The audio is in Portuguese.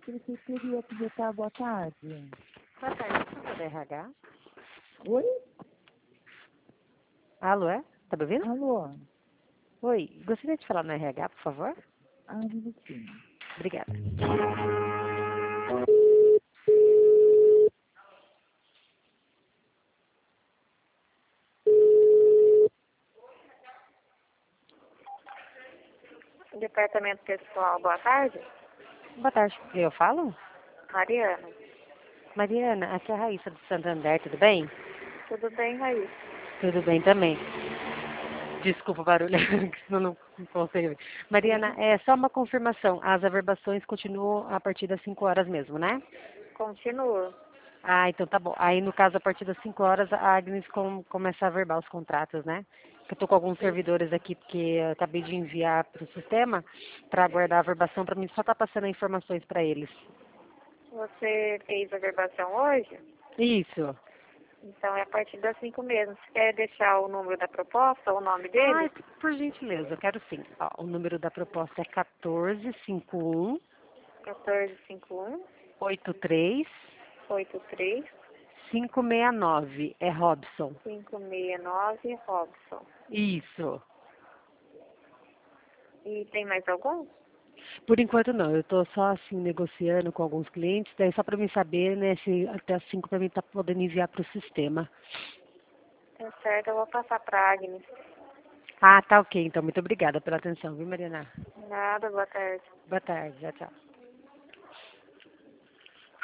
Prefeitura aproveitar, boa tarde. Boa tarde, por favor, da RH. Oi? Alô, é? Tá me ouvindo? Alô? Oi, gostaria de falar no RH, por favor? Ah, um minutinho. Obrigada. Departamento Pessoal, boa tarde. Boa tarde, eu falo? Mariana. Mariana, aqui é a Raíssa do Santander, tudo bem? Tudo bem, Raíssa? Tudo bem também. Desculpa o barulho, que senão não consigo ver. Mariana, é só uma confirmação, as averbações continuam a partir das 5 horas mesmo, né? Continua. Ah, então tá bom. Aí, no caso, a partir das 5 horas, a Agnes começa a averbar os contratos, né? Eu tô com alguns servidores aqui, porque eu acabei de enviar para o sistema para aguardar a averbação, para mim só tá passando informações para eles. Você fez a verbação hoje? Isso. Então é a partir das 5 mesmo. Você quer deixar o número da proposta, o nome Ai, dele? por gentileza, eu quero sim. Ó, o número da proposta é 1451 1451 83 83 569. É Robson. 569 Robson. Isso. E tem mais algum? Por enquanto não, eu estou só assim negociando com alguns clientes, daí só para mim saber, né, se até as 5 para mim tá podendo enviar para o sistema. É certo, eu vou passar para Agnes. Ah, tá ok, então muito obrigada pela atenção, viu, Mariana? Nada, boa tarde. Boa tarde, tchau, tchau.